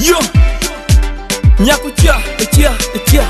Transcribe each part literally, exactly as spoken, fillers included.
Yo, nyaku chia, chia, chia.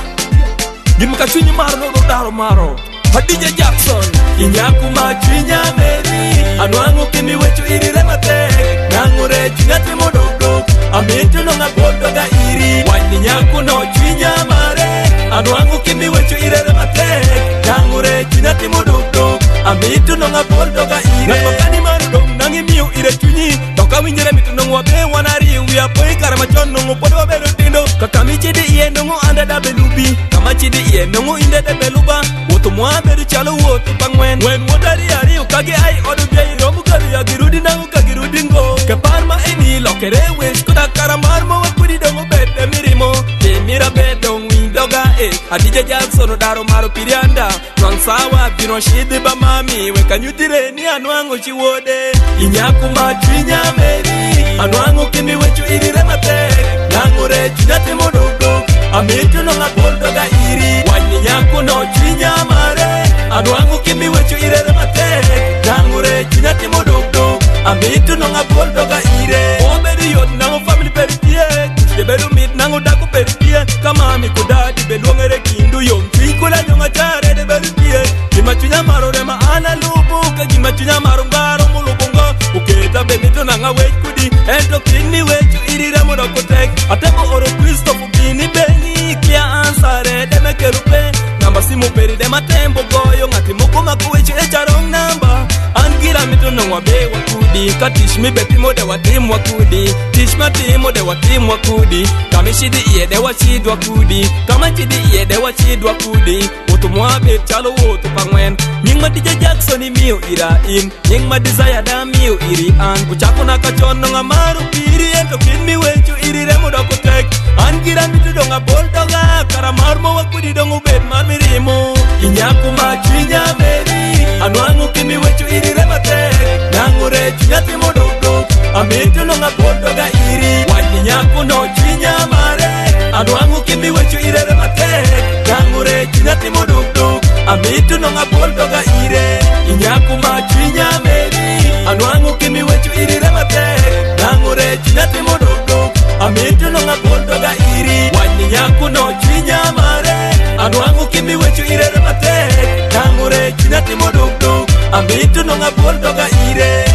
Gimka chunyi maro no daro maro. Hadija Jackson, inyaku machinya meri. Anwangu kimi wechu iri remate. Nangure chingati modogdo. Amintu no ngabodo ga iri. Wani nyaku no chinya mare. Anwangu kimi wechu iri remate. Nangure chingati modogdo. Amintu no ngabodo ga iri. Napakani marudong nangi miu ire chunyi. Toka winjere mitu nongwa be wanari. Uya poi karamachon nongo podo bero tindo. Kakami chidi iye nongo anda da belubi. Kama chidi iye nongo inde de beluba. Woto mwa beru chalo woto pangwen. Wen wotari ari ukage ai odu biye. Romu karu ya girudi nangu kagirudi ngo. Keparma eni lokere wish kuda karamarmo wakudi dongo bete mirimo. Ke mira bedong windoga e. Hadija Jackson daro maro pirianda. Twang sawa bino shidi ba mami. Weka nyutire ni anwango chiwode. Inyaku machinya meri. Anwango kimi wechu iri remate. Nangure chinate modogo. Amintu no ngaboldo ga iri. Wani nyaku no chinya mare. Anwango kimi wechu iri remate. Nangure chinate modogo. Amintu no ngaboldo ga ire. Omeri yot nango family peritie. Deberu mit nango daku peritie. Kama mi kudadi beluongere kindu yom. Fikula nyonga chare deberu tie. Kima chunya maro rema ana lupu. Kima chunya maro ngaro mulubungo. Uketa bemitu nanga wech kudi. Ento kini wechu iri remo doko tek. Atemo oro Kristo fukini bengi. Kia ansare deme kerupe. Namba simu peri dema tembo goyo. Ngati moko maku wechu echarong namba. Angira mitu nongwa be wakudi. Katish mi beti mo de watim wakudi. Tish ma timo de watim wakudi. Kami shidi iye de wachid wakudi. Kama chidi iye de wachid wakudi. Woto mwa be chalo woto pangwen. Nying ma Hadija Jackson ni miu ira in. Nying ma desire da miu iri an. Uchako na kachon nonga maru piri. Ento kin mi wechu iri remo doko tek. Angira mitu donga boldoga. Karamarmo wakudi dongo bed mamirimo. Inyaku machinya meri. Anwangu kimi wechu iri remate. Nangure chinyati modogo. Amintu nonga boldoga iri. Wani nyaku no chinya mare. Anwangu kimi wechu iri remate. Nangure chinyati modogo. Amintu nonga boldoga ire. Inyaku machinya meri. Anwangu kimi wechu iri remate. Nangure chinyati modogo. Amintu nonga boldoga iri. Wani nyaku no chinya mare. Anwangu kimi wechu iri remate. Nangure chinyati modogo. Amintu nonga boldoga ire.